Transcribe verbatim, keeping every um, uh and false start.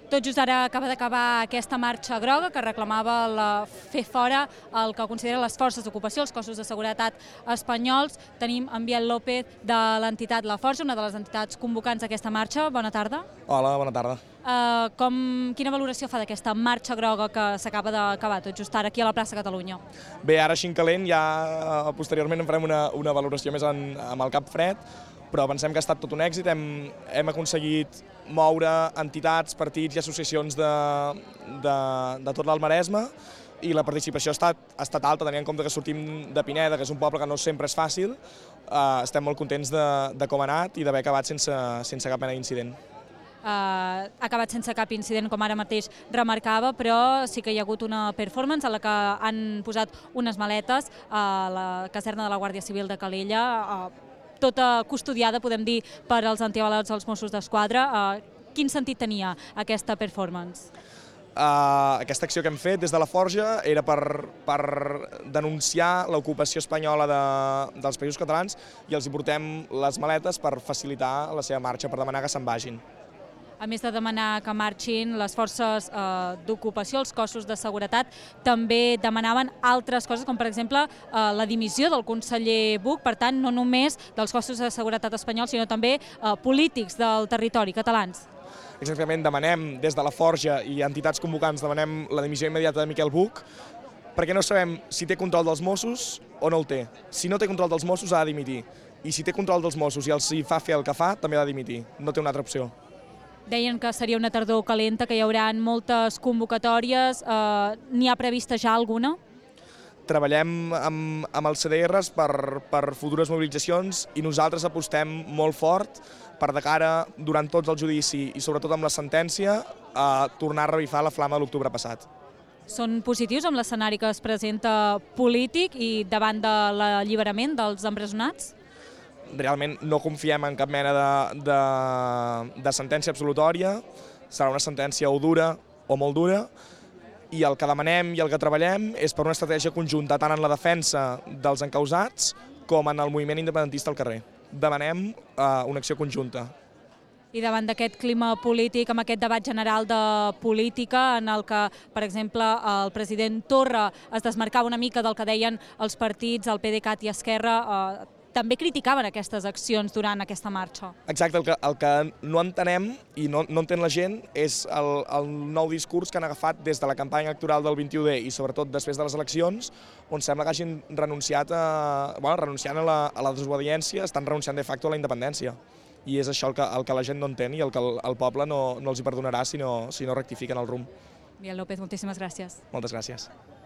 Tot just ara acaba d'acabar aquesta marxa groga que reclamava la, fer fora el que considera les forces d'ocupació, els cossos de seguretat espanyols. Tenim en Biel López de l'entitat La Forja, una de les entitats convocants d'aquesta marxa. Bona tarda. Hola, bona tarda. Uh, com, quina valoració fa d'aquesta marxa groga que s'acaba d'acabar tot just ara aquí a la plaça Catalunya? Bé, ara així en calent, ja posteriorment en farem una, una valoració més en, amb el cap fred, però pensem que ha estat tot un èxit. Hem, hem aconseguit moure entitats, partits i associacions de, de, de tot l'Alt Maresme i la participació ha estat, ha estat alta, tenint en compte que sortim de Pineda, que és un poble que no sempre és fàcil. Uh, estem molt contents de, de com ha anat i d'haver acabat sense, sense cap mena d'incident. Uh, ha acabat sense cap incident, com ara mateix remarcava, però sí que hi ha hagut una performance en la que han posat unes maletes a la caserna de la Guàrdia Civil de Calella, uh, tota custodiada, podem dir, per als antiavalots dels Mossos d'Esquadra. Uh, quin sentit tenia aquesta performance? Uh, aquesta acció que hem fet des de la Forja era per, per denunciar l'ocupació espanyola de, dels països catalans i els hi portem les maletes per facilitar la seva marxa, per demanar que se'n vagin. A més de demanar que marxin les forces eh, d'ocupació, els cossos de seguretat, també demanaven altres coses, com per exemple eh, la dimissió del conseller Buch, per tant, no només dels cossos de seguretat espanyols, sinó també eh, polítics del territori, catalans. Exactament, demanem des de la Forja i entitats convocants, demanem la dimissió immediata de Miquel Buch, perquè no sabem si té control dels Mossos o no el té. Si no té control dels Mossos ha de dimitir, i si té control dels Mossos i els hi fa fer el que fa, també ha de dimitir, no té una altra opció. Deien que seria una tardor calenta, que hi haurà moltes convocatòries. Eh, N'hi ha prevista ja alguna? Treballem amb, amb els C D Rs per, per futures mobilitzacions i nosaltres apostem molt fort per de cara, durant tot el judici i sobretot amb la sentència, a tornar a revifar la flama de l'octubre passat. Són positius amb l'escenari que es presenta polític i davant de l'alliberament dels empresonats? Realment no confiem en cap mena de, de, de sentència absolutòria, serà una sentència o dura o molt dura, i el que demanem i el que treballem és per una estratègia conjunta tant en la defensa dels encausats com en el moviment independentista al carrer. Demanem uh, una acció conjunta. I davant d'aquest clima polític, amb aquest debat general de política, en el que, per exemple, el president Torra es desmarcava una mica del que deien els partits, el PDeCAT i Esquerra, eh, també criticaven aquestes accions durant aquesta marxa. Exacte, el que, el que no entenem i no, no entén la gent és el, el nou discurs que han agafat des de la campanya electoral del vint-i-u D i sobretot després de les eleccions, on sembla que hagin renunciat a, bueno, renunciant a la, a la desobediència, estan renunciant de facto a la independència. I és això el que, el que la gent no entén i el que el, el poble no, no els hi perdonarà si no, si no rectifiquen el rumb. Biel López, moltíssimes gràcies. Moltes gràcies.